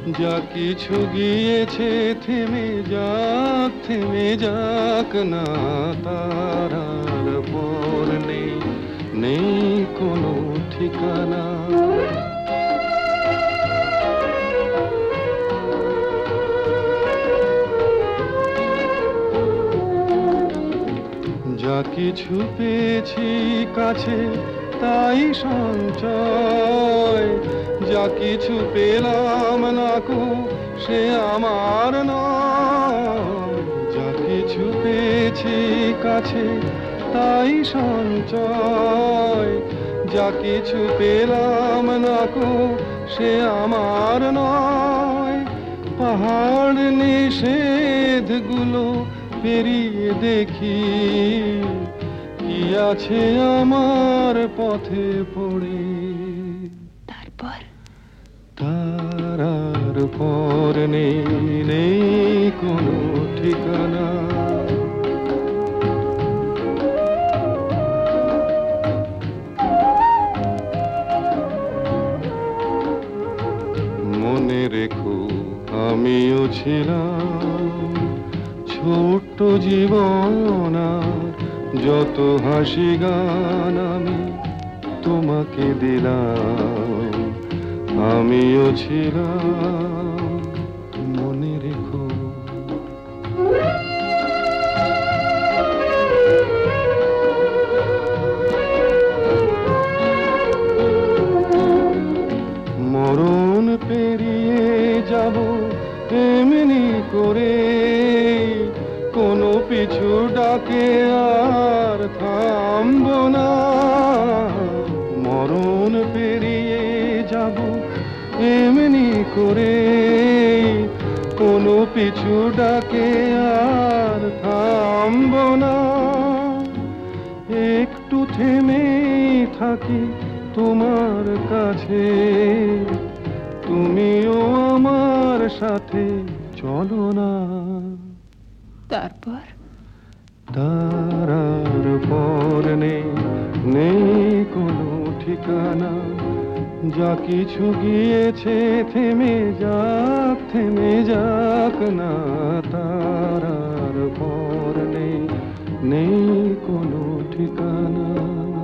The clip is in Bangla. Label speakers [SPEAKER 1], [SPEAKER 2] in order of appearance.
[SPEAKER 1] যা কিছু গিয়েছে থেমে যাক না, তার আর পর নেই, নেই কোনো ঠিকানা। যা কিছু পেয়েছি কাছে তাই সঞ্চয়, যা কিছু পেলাম না কো সে আমার নয়। যা কিছু পেয়েছি কাছে তাই সঞ্চয়, যা কিছু পেলাম না কো সে আমার নয়। পাহাড় নিষেধগুলো পেরিয়ে দেখি কি আছে আমার পথে পড়ে।
[SPEAKER 2] তারপর
[SPEAKER 1] তার আর পর নেই, নেই কোনো ঠিকানা। মনে রেখো আমিও ছিলাম ছোট্ট জীবন, আর যত হাসি গান আমি তোমাকে দিলাম, আমিও ছিলাম, মনে রেখো। মরণ পেরিয়ে যাব এমনি করে, কোনো পিছু ডাকে আর থামবো না। মরণ পেরিয়ে যাব এমনি করে, কোনো পিছু ডাকে আর থামবো না। একটু থেমে থাকি তোমার কাছে, তুমিও আমার সাথে চলো না।
[SPEAKER 2] তারপর
[SPEAKER 1] তার আর পর নেই, নেই কোনো ঠিকানা। যা কিছু গিয়েছে থেমে যাক না, তার আর পর নেই, নেই কোনো ঠিকানা।